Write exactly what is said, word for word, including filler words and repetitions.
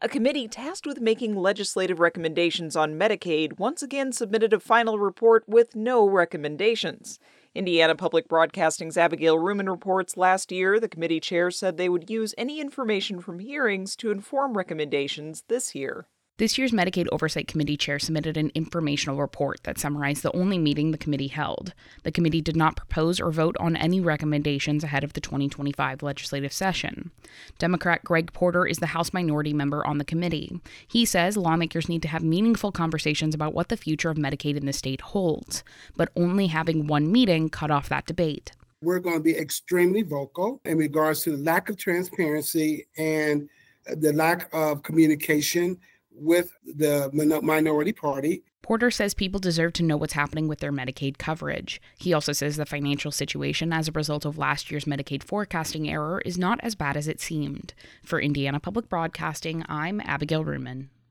A committee tasked with making legislative recommendations on Medicaid once again submitted a final report with no recommendations. Indiana Public Broadcasting's Abigail Ruman reports last year the committee chair said they would use any information from hearings to inform recommendations this year. This year's Medicaid Oversight Committee chair submitted an informational report that summarized the only meeting the committee held. The committee did not propose or vote on any recommendations ahead of the twenty twenty-five legislative session. Democrat Greg Porter is the House minority member on the committee. He says lawmakers need to have meaningful conversations about what the future of Medicaid in the state holds, but only having one meeting cut off that debate. We're going to be extremely vocal in regards to the lack of transparency and the lack of communication with the minority party. Porter says people deserve to know what's happening with their Medicaid coverage. He also says the financial situation as a result of last year's Medicaid forecasting error is not as bad as it seemed. For Indiana Public Broadcasting, I'm Abigail Ruman.